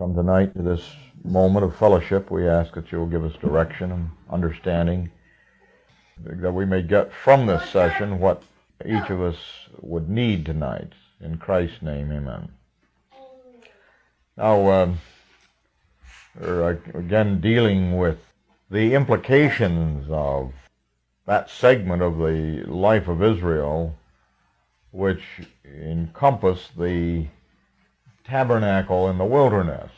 come tonight to this moment of fellowship, we ask that you'll give us direction and understanding, that we may get from this session what each of us would need tonight. In Christ's name, amen. Now, we're again dealing with the implications of that segment of the life of Israel which encompass the tabernacle in the wilderness.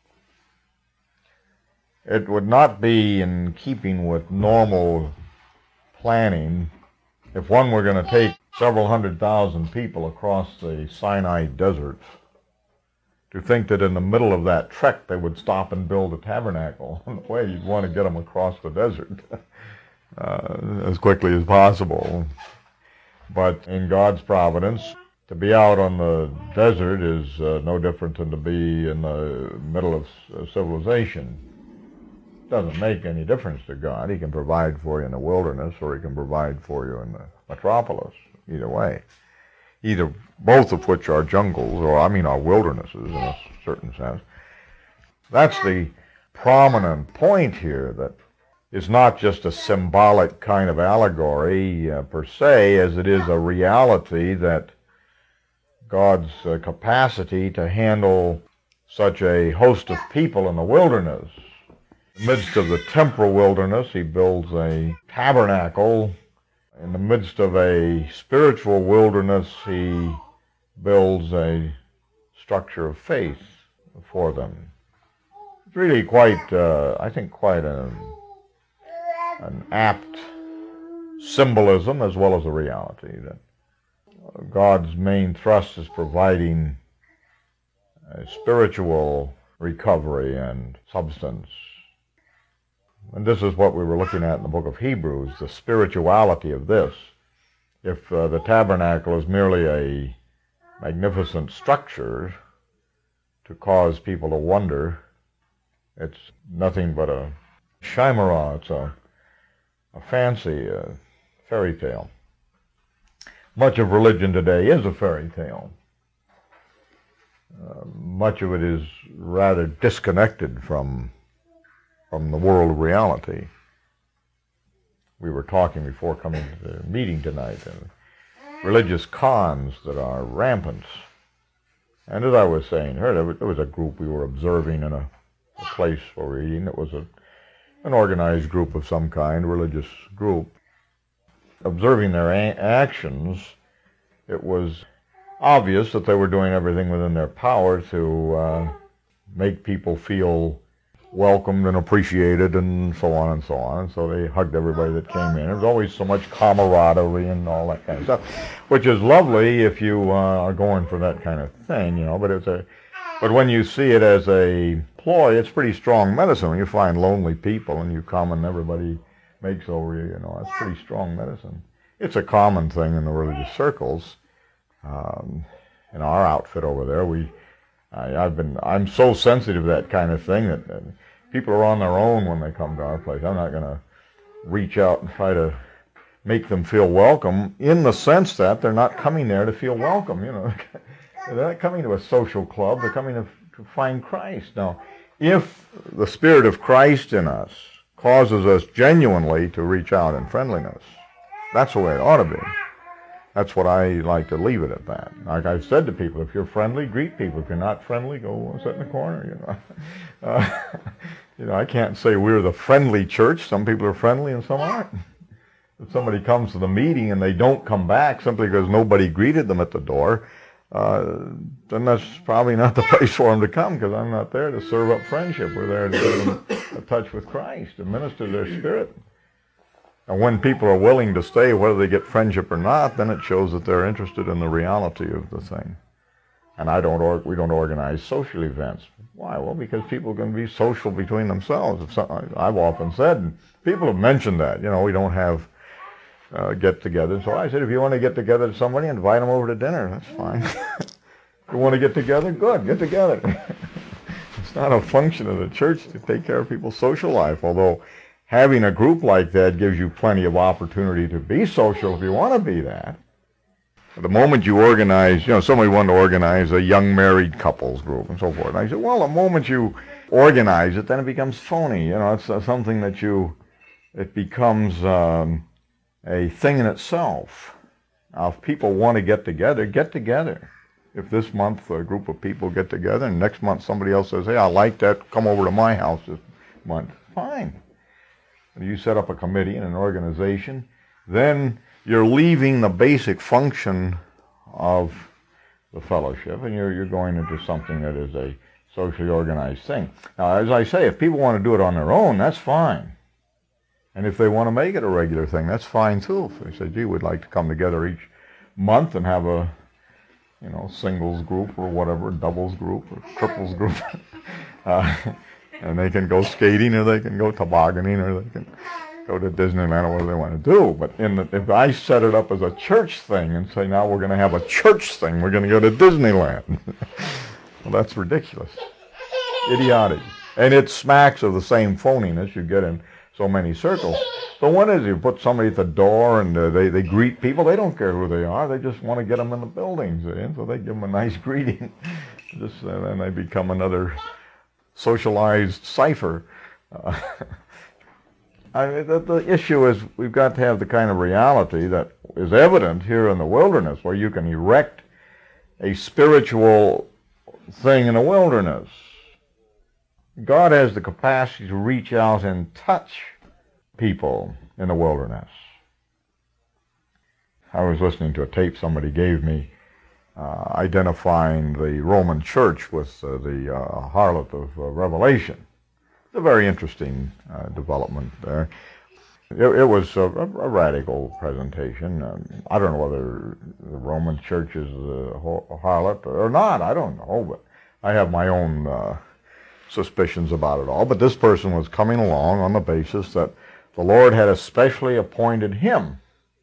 It would not be in keeping with normal planning if one were going to take several 100,000 people across the Sinai desert to think that in the middle of that trek they would stop and build a tabernacle. In the way you'd want to get them across the desert as quickly as possible. But in God's providence, to be out on the desert is no different than to be in the middle of civilization. It doesn't make any difference to God. He can provide for you in the wilderness, or he can provide for you in the metropolis. Either way. Both of which are jungles, or are wildernesses in a certain sense. That's the prominent point here, that is not just a symbolic kind of allegory per se, as it is a reality that God's capacity to handle such a host of people in the wilderness. In the midst of the temporal wilderness, he builds a tabernacle. In the midst of a spiritual wilderness, he builds a structure of faith for them. It's really quite an apt symbolism as well as a reality, that God's main thrust is providing a spiritual recovery and substance. And this is what we were looking at in the book of Hebrews, the spirituality of this. If the tabernacle is merely a magnificent structure to cause people to wonder, it's nothing but a chimera. It's a fancy fairy tale. Much of religion today is a fairy tale. Much of it is rather disconnected from the world of reality. We were talking before coming to the meeting tonight, religious cons that are rampant. And as I was saying, there was a group we were observing in a place where we were eating. It was an organized group of some kind, religious group. Observing their actions, it was obvious that they were doing everything within their power to make people feel welcomed and appreciated and so on and so on. And so they hugged everybody that came in. There was always so much camaraderie and all that kind of stuff, which is lovely if you are going for that kind of thing, but when you see it as a ploy, it's pretty strong medicine. When you find lonely people and you come and everybody makes over you, that's pretty strong medicine. It's a common thing in the religious circles. In our outfit over there, I'm so sensitive to that kind of thing that people are on their own when they come to our place. I'm not going to reach out and try to make them feel welcome, in the sense that they're not coming there to feel welcome. They're not coming to a social club. They're coming to find Christ. Now, if the Spirit of Christ in us causes us genuinely to reach out in friendliness, that's the way it ought to be. That's what I like to leave it at that. Like I've said to people, if you're friendly, greet people. If you're not friendly, go sit in the corner. I can't say we're the friendly church. Some people are friendly and some aren't. If somebody comes to the meeting and they don't come back simply because nobody greeted them at the door, then that's probably not the place for them to come, because I'm not there to serve up friendship. We're there to get them in touch with Christ and minister their spirit. And when people are willing to stay, whether they get friendship or not, then it shows that they're interested in the reality of the thing. And we don't organize social events. Why? Well, because people are going to be social between themselves. I've often said, people have mentioned that, we don't have get-together. So I said, if you want to get together with somebody, invite them over to dinner. That's fine. If you want to get together, good, get together. It's not a function of the church to take care of people's social life, although having a group like that gives you plenty of opportunity to be social if you want to be that. The moment you organize, somebody wanted to organize a young married couples group and so forth. And I said, well, the moment you organize it, then it becomes phony. It's something that it becomes a thing in itself. Now, if people want to get together, get together. If this month a group of people get together and next month somebody else says, hey, I like that, come over to my house this month, fine. And you set up a committee and an organization, then you're leaving the basic function of the fellowship and you're going into something that is a socially organized thing. Now, as I say, if people want to do it on their own, that's fine. And if they want to make it a regular thing, that's fine too. If they say, gee, we'd like to come together each month and have a singles group or whatever, doubles group or triples group. And they can go skating or they can go tobogganing or they can go to Disneyland or whatever they want to do. But if I set it up as a church thing and say, now we're going to have a church thing, we're going to go to Disneyland. Well, that's ridiculous. Idiotic. And it smacks of the same phoniness you get in so many circles. So what is it? You put somebody at the door and they greet people. They don't care who they are. They just want to get them in the buildings. So they give them a nice greeting. Then they become another socialized cipher. The issue is we've got to have the kind of reality that is evident here in the wilderness, where you can erect a spiritual thing in the wilderness. God has the capacity to reach out and touch people in the wilderness. I was listening to a tape somebody gave me identifying the Roman Church with the harlot of Revelation. It's a very interesting development there. It was a radical presentation. I don't know whether the Roman Church is a harlot or not. I don't know, but I have my own suspicions about it all. But this person was coming along on the basis that the Lord had especially appointed him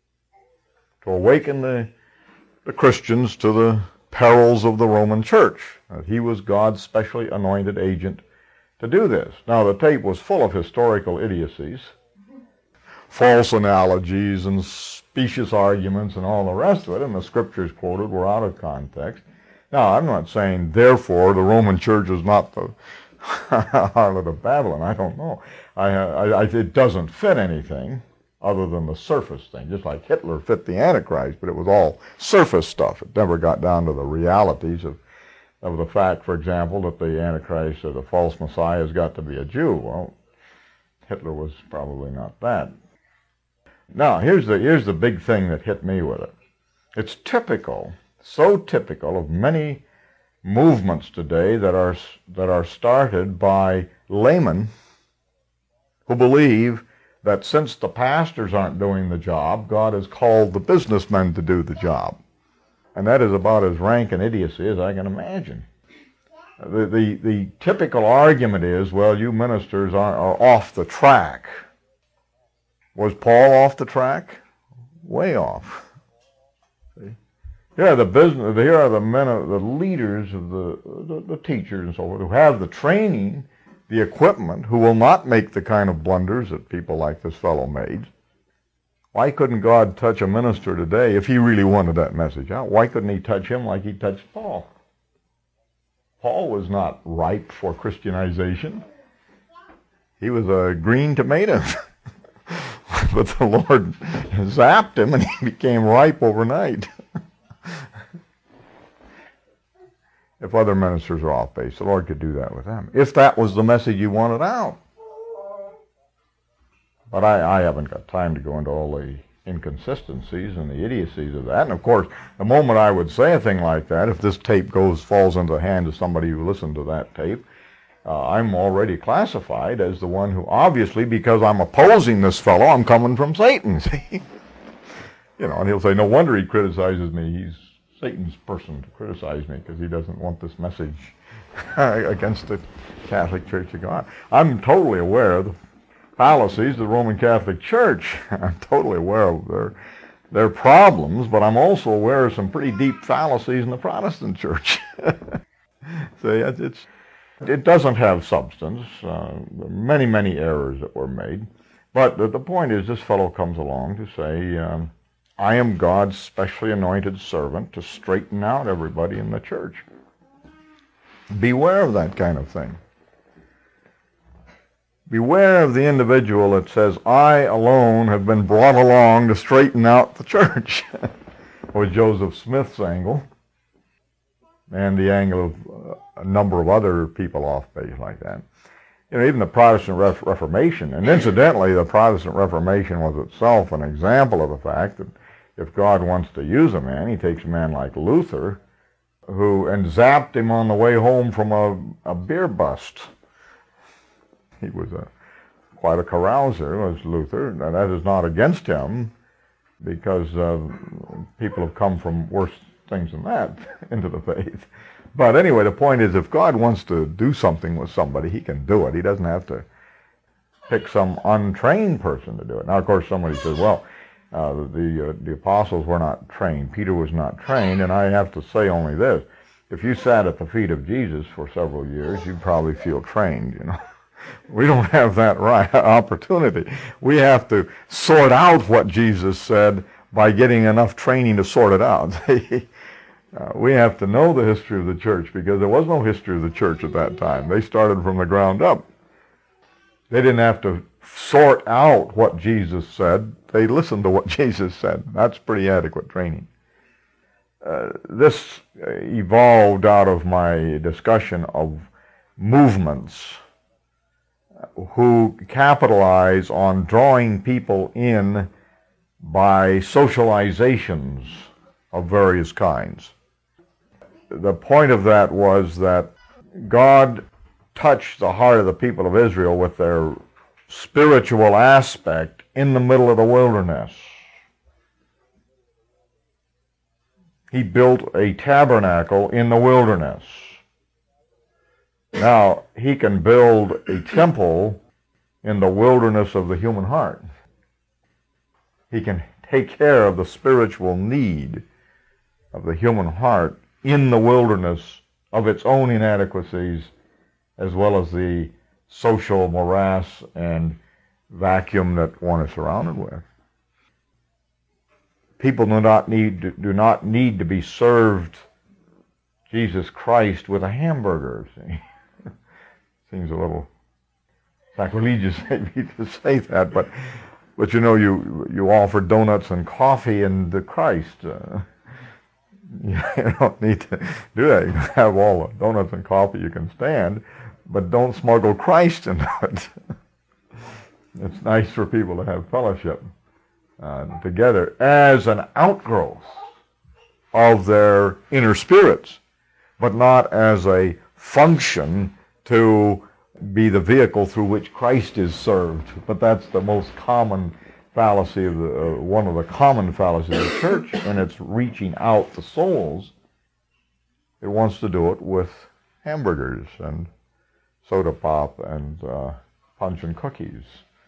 to awaken the Christians to the perils of the Roman Church. That he was God's specially anointed agent to do this. Now, the tape was full of historical idiocies, false analogies and specious arguments and all the rest of it, and the scriptures quoted were out of context. Now, I'm not saying, therefore, the Roman Church is not the harlot of Babylon. I don't know. It doesn't fit anything other than the surface thing, just like Hitler fit the Antichrist, but it was all surface stuff. It never got down to the realities of the fact, for example, that the Antichrist or the false Messiah has got to be a Jew. Well, Hitler was probably not that. Now, here's the big thing that hit me with it. It's typical, so typical of many movements today that are started by laymen who believe that since the pastors aren't doing the job, God has called the businessmen to do the job. And that is about as rank an idiocy as I can imagine. The typical argument is, well, you ministers are off the track. Was Paul off the track? Way off. See? Here are the men, the leaders of the teachers and so forth, who have the training, the equipment, who will not make the kind of blunders that people like this fellow made. Why couldn't God touch a minister today if he really wanted that message out? Why couldn't he touch him like he touched Paul? Paul was not ripe for Christianization. He was a green tomato. But the Lord zapped him and he became ripe overnight. If other ministers are off base, the Lord could do that with them, if that was the message you wanted out. But I haven't got time to go into all the inconsistencies and the idiocies of that. And of course, the moment I would say a thing like that, if this tape falls into the hands of somebody who listened to that tape, I'm already classified as the one who, obviously, because I'm opposing this fellow, I'm coming from Satan, see? And he'll say, no wonder he criticizes me. He's Satan's person to criticize me because he doesn't want this message against the Catholic Church of God. I'm totally aware of the fallacies of the Roman Catholic Church. I'm totally aware of their problems, but I'm also aware of some pretty deep fallacies in the Protestant Church. See, it doesn't have substance. Many, many errors that were made. But the point is, this fellow comes along to say, I am God's specially anointed servant to straighten out everybody in the church. Beware of that kind of thing. Beware of the individual that says, I alone have been brought along to straighten out the church. Or Joseph Smith's angle, and the angle of a number of other people off base like that. You know, even the Protestant Reformation, and incidentally, the Protestant Reformation was itself an example of the fact that if God wants to use a man, he takes a man like Luther, and zapped him on the way home from a beer bust. He was quite a carouser, was Luther, and that is not against him, because people have come from worse things than that into the faith. But anyway, the point is, if God wants to do something with somebody, he can do it. He doesn't have to pick some untrained person to do it. Now, of course, somebody says, well, the apostles were not trained. Peter was not trained, and I have to say only this. If you sat at the feet of Jesus for several years, you'd probably feel trained, you know. We don't have that opportunity. We have to sort out what Jesus said by getting enough training to sort it out. We have to know the history of the church, because there was no history of the church at that time. They started from the ground up. They didn't have to sort out what Jesus said. They listened to what Jesus said. That's pretty adequate training. This evolved out of my discussion of movements who capitalize on drawing people in by socializations of various kinds. The point of that was that God touched the heart of the people of Israel with their spiritual aspect in the middle of the wilderness. He built a tabernacle in the wilderness. Now, he can build a temple in the wilderness of the human heart. He can take care of the spiritual need of the human heart in the wilderness of its own inadequacies, as well as the social morass and vacuum that one is surrounded with. People do not need to be served Jesus Christ with a hamburger. See? Seems a little sacrilegious maybe to say that, but you know, you offer donuts and coffee and the Christ. You don't need to do that. You can have all the donuts and coffee you can stand, but don't smuggle Christ into it. It's nice for people to have fellowship together as an outgrowth of their inner spirits, but not as a function to be the vehicle through which Christ is served. But that's the most common fallacy of one of the common fallacies of the church, and it's reaching out to souls. It wants to do it with hamburgers and soda pop and punch and cookies,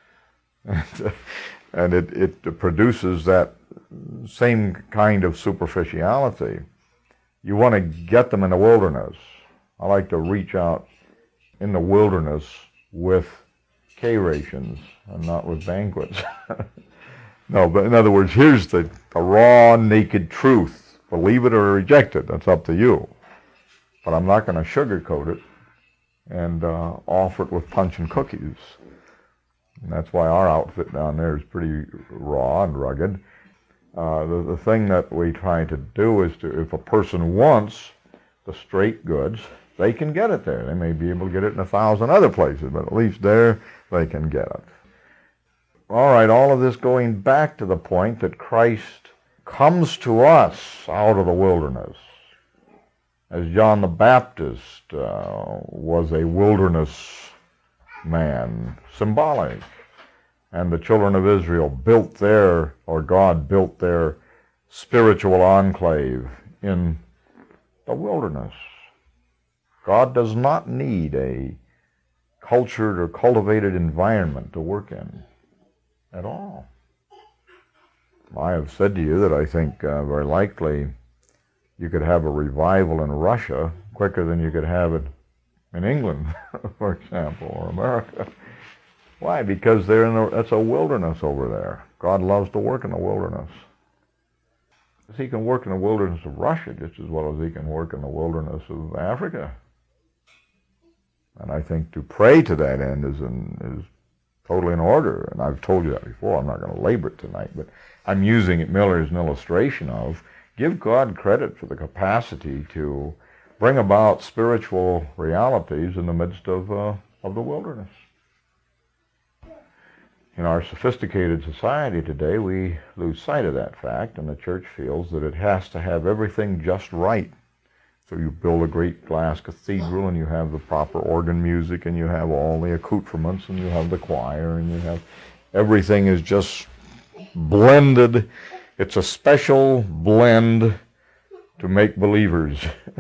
and it produces that same kind of superficiality. You want to get them in the wilderness. I like to reach out in the wilderness with K-rations and not with banquets. No, but in other words, here's the raw, naked truth. Believe it or reject it. That's up to you. But I'm not going to sugarcoat it and offer it with punch and cookies. And that's why our outfit down there is pretty raw and rugged. The thing that we try to do is if a person wants the straight goods, they can get it there. They may be able to get it in 1,000 other places, but at least there they can get it. All right, all of this going back to the point that Christ comes to us out of the wilderness, as John the Baptist was a wilderness man, symbolic. And the children of Israel God built their spiritual enclave in the wilderness. God does not need a cultured or cultivated environment to work in at all. I have said to you that I think very likely you could have a revival in Russia quicker than you could have it in England, for example, or America. Why? Because that's a wilderness over there. God loves to work in the wilderness. He can work in the wilderness of Russia just as well as he can work in the wilderness of Africa. And I think to pray to that end is totally in order. And I've told you that before. I'm not going to labor it tonight, but I'm using it, Miller, as an illustration of give God credit for the capacity to bring about spiritual realities in the midst of the wilderness. In our sophisticated society today, we lose sight of that fact, and the church feels that it has to have everything just right. So you build a great glass cathedral, and you have the proper organ music, and you have all the accoutrements, and you have the choir, and you have everything is just blended. It's a special blend to make believers.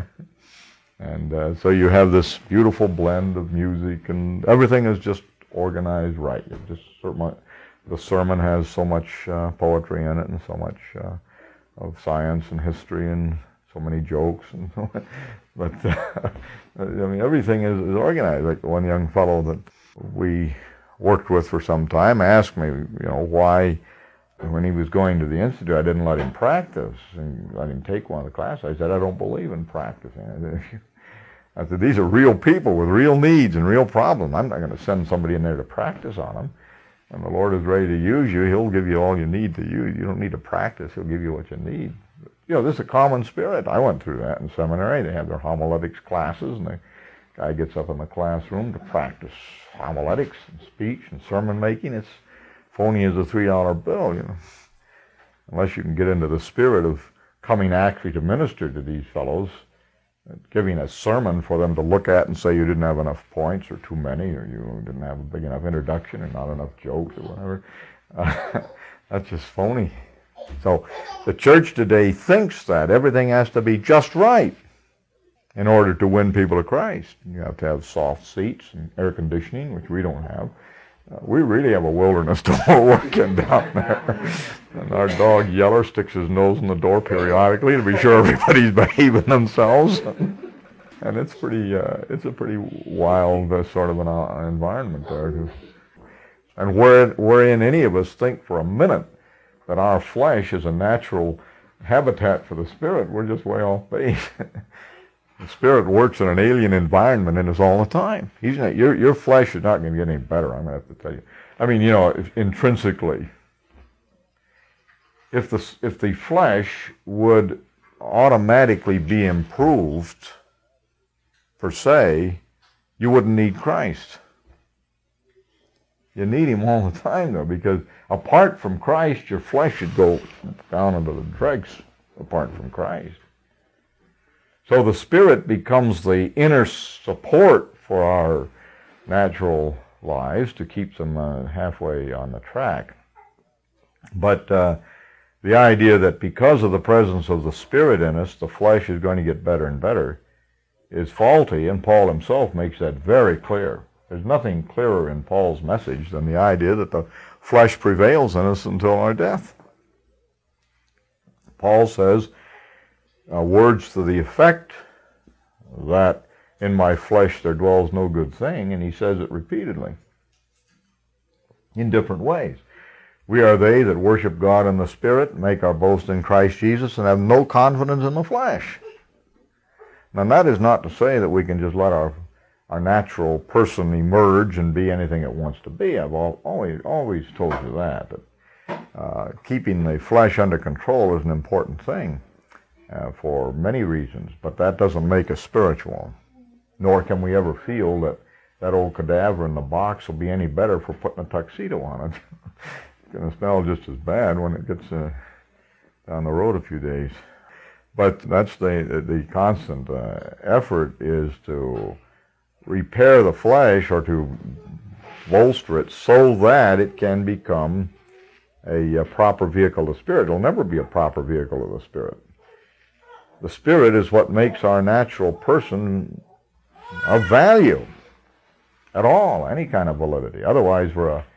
And so you have this beautiful blend of music, and everything is just organized right. It just the sermon has so much poetry in it, and so much of science and history, and so many jokes, and so much. But I mean, everything is organized. Like one young fellow that we worked with for some time asked me, why when he was going to the institute, I didn't let him practice and let him take one of the classes. I said, I don't believe in practicing. I said, these are real people with real needs and real problems. I'm not going to send somebody in there to practice on them. When the Lord is ready to use you, He'll give you all you need to use. You don't need to practice. He'll give you what you need. This is a common spirit. I went through that in seminary. They have their homiletics classes, and the guy gets up in the classroom to practice homiletics and speech and sermon making. It's phony as a $3 bill, Unless you can get into the spirit of coming actually to minister to these fellows, giving a sermon for them to look at and say you didn't have enough points or too many, or you didn't have a big enough introduction or not enough jokes or whatever. That's just phony. So the church today thinks that everything has to be just right in order to win people to Christ. You have to have soft seats and air conditioning, which we don't have. We really have a wilderness to work in down there. And our dog Yeller sticks his nose in the door periodically to be sure everybody's behaving themselves. And it's a pretty wild sort of an environment there. And wherein any of us think for a minute that our flesh is a natural habitat for the Spirit, we're just way off base. The Spirit works in an alien environment in us all the time. Your flesh is not going to get any better, I'm going to have to tell you. I mean, intrinsically, if the flesh would automatically be improved, per se, you wouldn't need Christ. You need Him all the time, though, because apart from Christ, your flesh should go down into the dregs apart from Christ. So the Spirit becomes the inner support for our natural lives to keep them halfway on the track. But the idea that because of the presence of the Spirit in us, the flesh is going to get better and better is faulty, and Paul himself makes that very clear. There's nothing clearer in Paul's message than the idea that the flesh prevails in us until our death. Paul says, words to the effect that in my flesh there dwells no good thing, and he says it repeatedly in different ways. We are they that worship God in the Spirit, make our boast in Christ Jesus, and have no confidence in the flesh. Now that is not to say that we can just let our natural person emerge and be anything it wants to be. I've always told you that keeping the flesh under control is an important thing. For many reasons, but that doesn't make us spiritual. Nor can we ever feel that old cadaver in the box will be any better for putting a tuxedo on it. It's going to smell just as bad when it gets down the road a few days. But that's the constant effort is to repair the flesh or to bolster it so that it can become a proper vehicle of the Spirit. It'll never be a proper vehicle of the Spirit. The Spirit is what makes our natural person of value at all, any kind of validity. Otherwise, we're a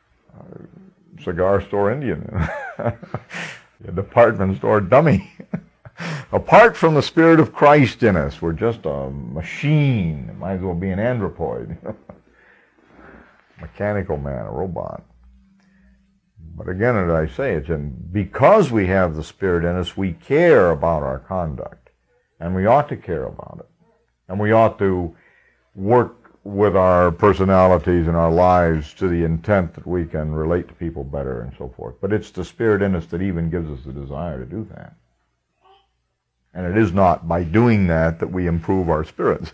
cigar store Indian, a department store dummy. Apart from the Spirit of Christ in us, we're just a machine. It might as well be an andropoid. Mechanical man, a robot. But again, as I say, because we have the Spirit in us, we care about our conduct. And we ought to care about it. And we ought to work with our personalities and our lives to the intent that we can relate to people better and so forth. But it's the Spirit in us that even gives us the desire to do that. And it is not by doing that that we improve our spirits.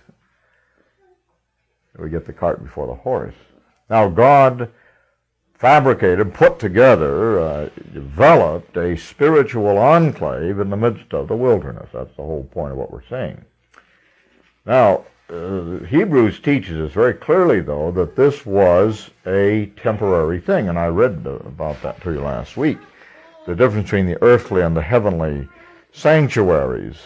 We get the cart before the horse. Now, God fabricated, put together, developed a spiritual enclave in the midst of the wilderness. That's the whole point of what we're saying. Now, Hebrews teaches us very clearly, though, that this was a temporary thing, and I read about that to you last week. The difference between the earthly and the heavenly sanctuaries.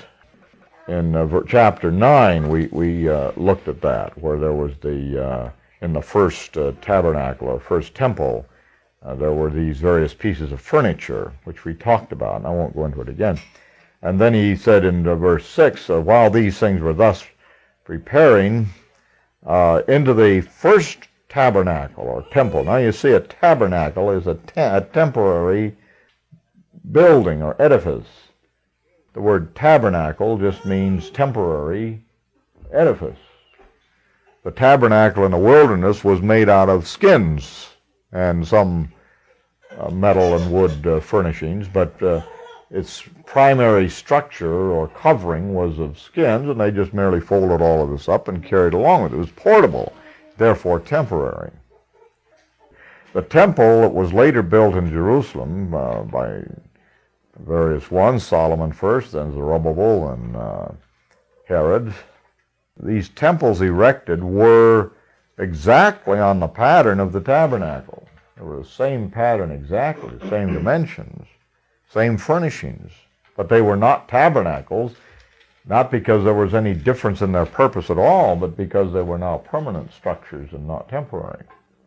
In chapter 9, we looked at that, where there was in the first tabernacle or first temple, there were these various pieces of furniture, which we talked about, and I won't go into it again. And then he said in verse 6, while these things were thus preparing into the first tabernacle or temple. Now you see, a tabernacle is a temporary building or edifice. The word tabernacle just means temporary edifice. The tabernacle in the wilderness was made out of skins and some metal and wood furnishings, but its primary structure or covering was of skins, and they just merely folded all of this up and carried along with it. It was portable, therefore temporary. The temple that was later built in Jerusalem by various ones, Solomon first, then Zerubbabel and Herod, these temples erected were exactly on the pattern of the tabernacle. They were the same pattern exactly, the same dimensions, same furnishings, but they were not tabernacles, not because there was any difference in their purpose at all, but because they were now permanent structures and not temporary.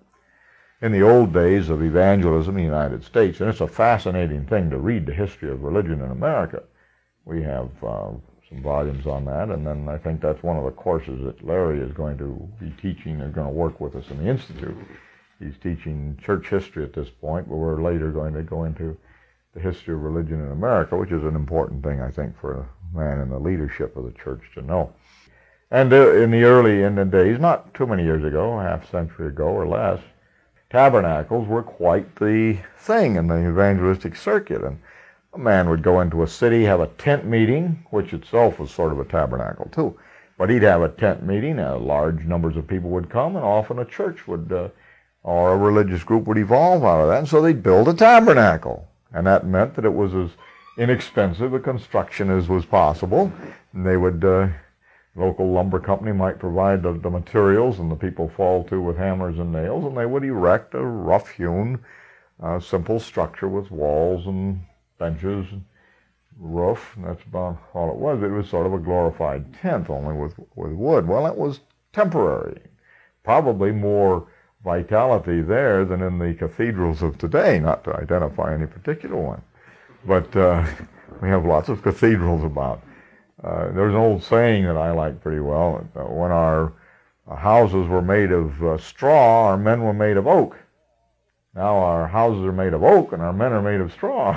In the old days of evangelism in the United States, and it's a fascinating thing to read the history of religion in America. We have some volumes on that, and then I think that's one of the courses that Larry is going to be teaching. They're going to work with us in the Institute. He's teaching church history at this point, but we're later going to go into the history of religion in America, which is an important thing, I think, for a man in the leadership of the church to know. And in the days, not too many years ago, half a century ago or less, tabernacles were quite the thing in the evangelistic circuit. And a man would go into a city, have a tent meeting, which itself was sort of a tabernacle too. But he'd have a tent meeting, large numbers of people would come, and often a church would, or a religious group would evolve out of that. And so they'd build a tabernacle. And that meant that it was as inexpensive a construction as was possible. And they would, local lumber company might provide the materials, and the people fall to with hammers and nails, and they would erect a rough-hewn, simple structure with walls and benches and roof, and that's about all it was. It was sort of a glorified tent, only with wood. Well, it was temporary. Probably more vitality there than in the cathedrals of today, not to identify any particular one. But we have lots of cathedrals about. There's an old saying that I like pretty well. When our houses were made of straw, our men were made of oak. Now our houses are made of oak and our men are made of straw.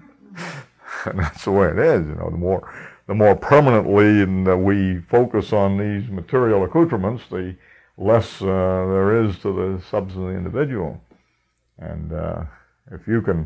And that's the way it is. You know, the more permanently we focus on these material accoutrements, the less there is to the substance of the individual. And if you can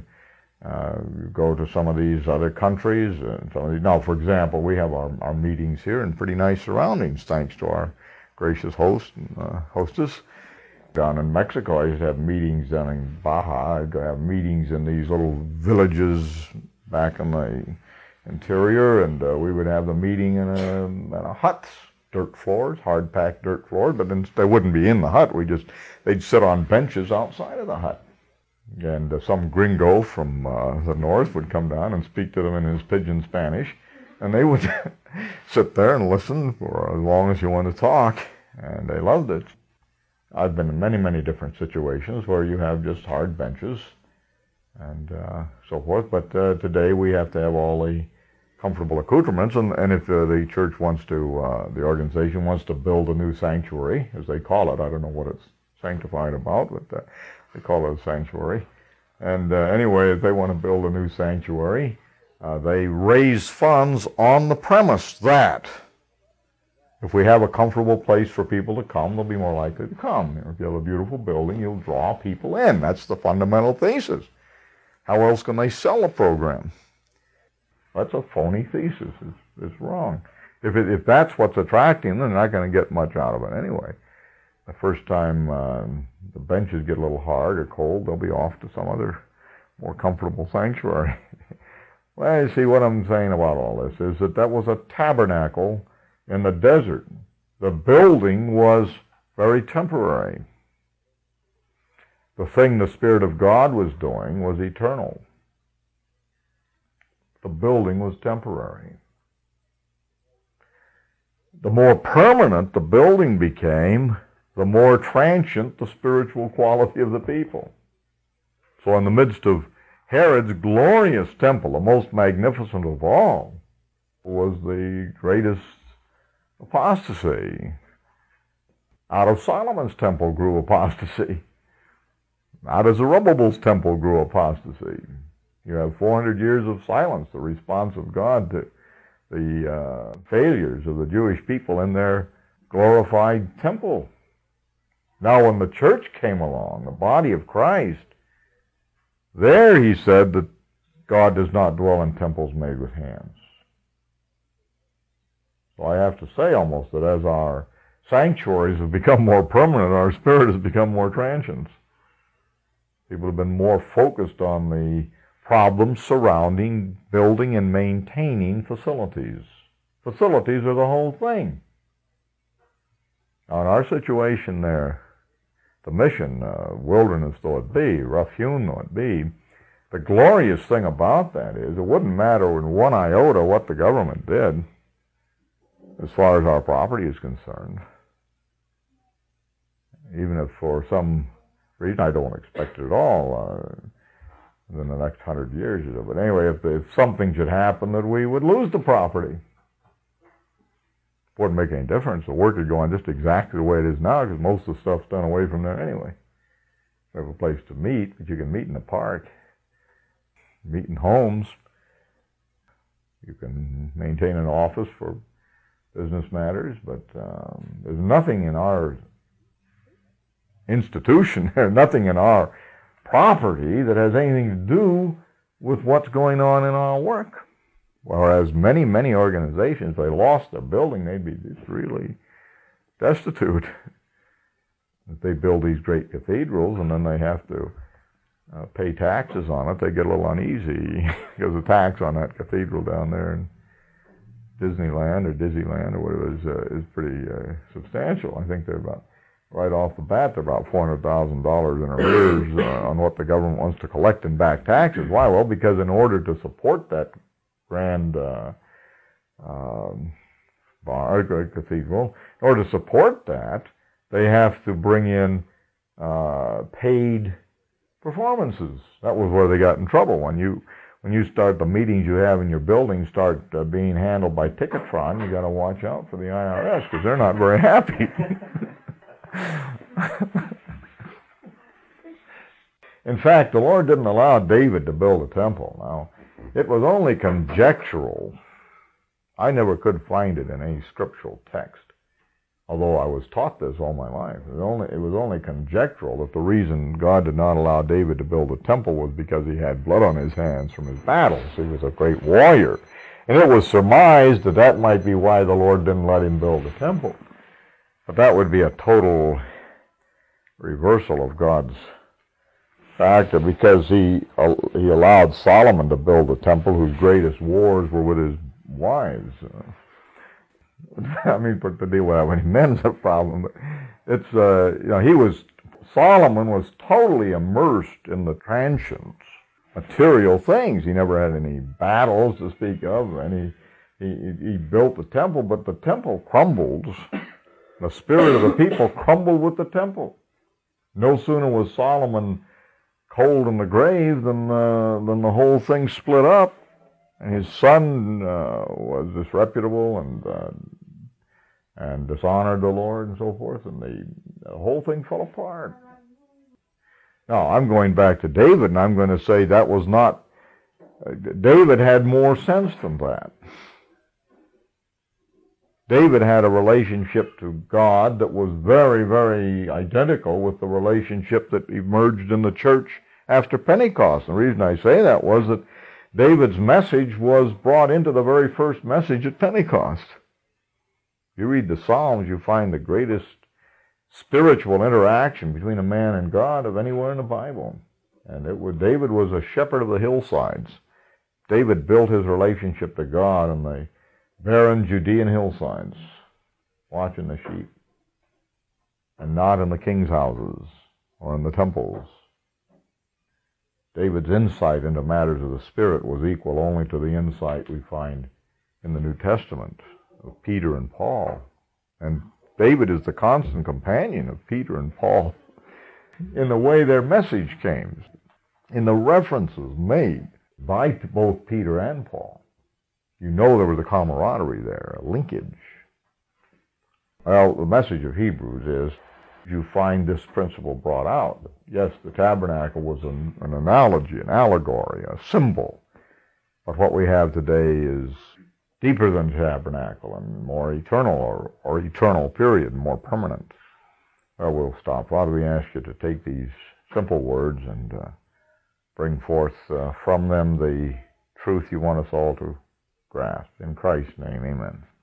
go to some of these other countries, now, for example, we have our meetings here in pretty nice surroundings, thanks to our gracious host and hostess. Down in Mexico, I used to have meetings down in Baja. I'd have meetings in these little villages back in the interior, and we would have the meeting in a hut, dirt floors, hard-packed dirt floors, but then they wouldn't be in the hut. They'd sit on benches outside of the hut. And some gringo from the north would come down and speak to them in his pidgin Spanish, and they would sit there and listen for as long as you want to talk, and they loved it. I've been in many, many different situations where you have just hard benches and so forth, but today we have to have all the comfortable accoutrements, and if the church wants to, the organization wants to build a new sanctuary, as they call it, I don't know what it's sanctified about, but they call it a sanctuary, And anyway, if they want to build a new sanctuary, they raise funds on the premise that if we have a comfortable place for people to come, they'll be more likely to come. If you have a beautiful building, you'll draw people in. That's the fundamental thesis. How else can they sell a program? That's a phony thesis. It's wrong. If that's what's attracting them, they're not going to get much out of it anyway. The first time the benches get a little hard or cold, they'll be off to some other more comfortable sanctuary. Well, you see, what I'm saying about all this is that was a tabernacle in the desert. The building was very temporary. The thing the Spirit of God was doing was eternal. The building was temporary. The more permanent the building became, the more transient the spiritual quality of the people. So in the midst of Herod's glorious temple, the most magnificent of all, was the greatest apostasy. Out of Solomon's temple grew apostasy. Out of Zerubbabel's temple grew apostasy. You have 400 years of silence, the response of God to the failures of the Jewish people in their glorified temple. Now when the church came along, the body of Christ, there he said that God does not dwell in temples made with hands. So I have to say almost that as our sanctuaries have become more permanent, our spirit has become more transient. People have been more focused on the problems surrounding building and maintaining facilities. Facilities are the whole thing. Now in our situation there, the mission, wilderness though it be, rough-hewn though it be, the glorious thing about that is it wouldn't matter in one iota what the government did as far as our property is concerned. Even if for some reason, I don't expect it at all in the next 100 years or so. But anyway, if something should happen that we would lose the property, it wouldn't make any difference. The work would go on just exactly the way it is now because most of the stuff's done away from there anyway. We have a place to meet, but you can meet in the park, meet in homes. You can maintain an office for business matters, but there's nothing in our institution, there's nothing in our property that has anything to do with what's going on in our work. Whereas many, many organizations, if they lost their building, they'd be just really destitute. If they build these great cathedrals and then they have to pay taxes on it, they get a little uneasy because the tax on that cathedral down there in Disneyland or Disneyland or whatever is pretty substantial. I think they're about, right off the bat, they're about $400,000 in arrears on what the government wants to collect in back taxes. Why? Well, because in order to support that grand cathedral, in order to support that, they have to bring in paid performances. That was where they got in trouble. When you start the meetings you have in your building start being handled by ticket fraud, you got to watch out for the IRS because they're not very happy. In fact, the Lord didn't allow David to build a temple. Now, it was only conjectural. I never could find it in any scriptural text, although I was taught this all my life. It was only conjectural that the reason God did not allow David to build a temple was because he had blood on his hands from his battles. He was a great warrior. And it was surmised that that might be why the Lord didn't let him build a temple. But that would be a total reversal of God's factor, because he allowed Solomon to build a temple whose greatest wars were with his wives. I mean, to deal with that when men's a problem, but it's Solomon was totally immersed in the transient material things. He never had any battles to speak of, and he built the temple, but the temple crumbled. The spirit of the people crumbled with the temple. No sooner was Solomon cold in the grave than the whole thing split up, and his son was disreputable and dishonored the Lord and so forth, and the whole thing fell apart. Now, I'm going back to David, and I'm going to say that was not, David had more sense than that. David had a relationship to God that was very, very identical with the relationship that emerged in the church after Pentecost. And the reason I say that was that David's message was brought into the very first message at Pentecost. You read the Psalms, you find the greatest spiritual interaction between a man and God of anywhere in the Bible. And David was a shepherd of the hillsides. David built his relationship to God on the barren Judean hillsides, watching the sheep, and not in the king's houses or in the temples. David's insight into matters of the Spirit was equal only to the insight we find in the New Testament of Peter and Paul. And David is the constant companion of Peter and Paul in the way their message came, in the references made by both Peter and Paul. You know there was a camaraderie there, a linkage. Well, the message of Hebrews is you find this principle brought out. Yes, the tabernacle was an analogy, an allegory, a symbol. But what we have today is deeper than tabernacle and more eternal or eternal period, more permanent. Well, we'll stop. Father, we ask you to take these simple words and bring forth from them the truth you want us all to grasp. In Christ's name, amen.